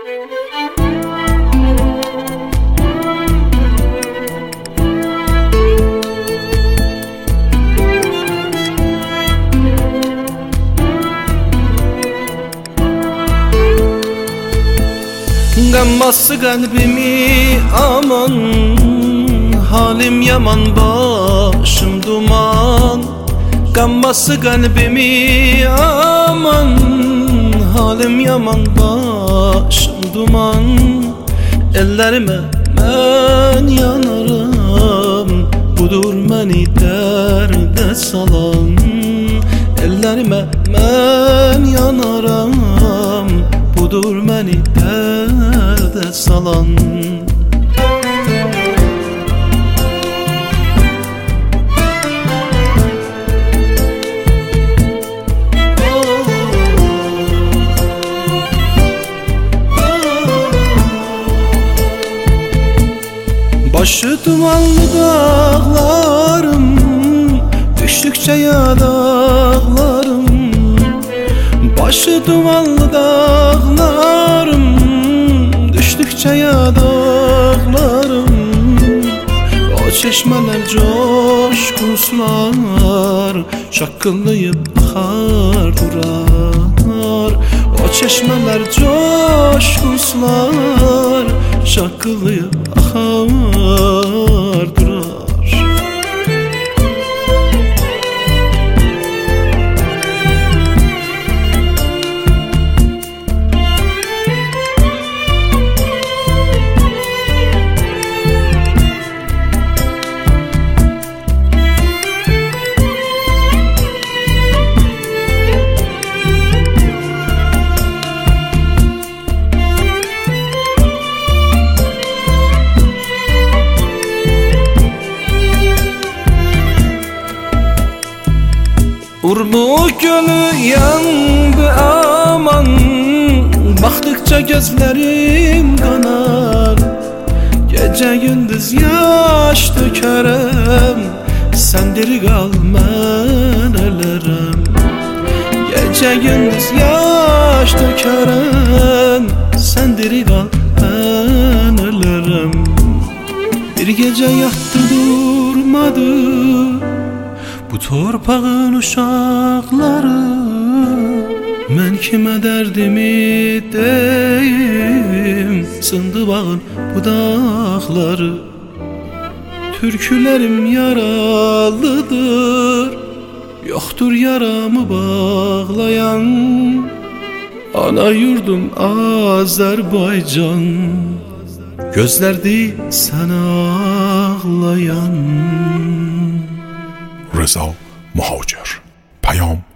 Qanması kalbimi aman, halim yaman başım duman. Qanması kalbimi aman, halim yaman başım duman. Ellerime ben yanarım, budur beni derde salan. Ellerime ben yanarım, budur beni derde salan. Başı dumanlı dağlarım, düştükçe yadağlarım. Başı dumanlı dağlarım, düştükçe yadağlarım. O çeşmeler coşkuslar, şakkıldayıp akar durar. O çeşmeler coşkuslar, şakkıldayıp akar durar. Urluk gölü yandı aman, baktıkça gözlerim kanar. Gece gündüz yaş dökerem, sen diri kal ben ölerem. Gece gündüz yaş dökerem, sen diri kal ben ölerem. Bir gece yattı durmadı bu torpağın uşaqları. Mən kimə dərdimi deyim, sındı bağın budaqları. Türkülərim yaralıdır, yoxdur yaramı bağlayan. Ana yurdum Azərbaycan, gözlərdi sən ağlayan. رضا مهاجر. پیام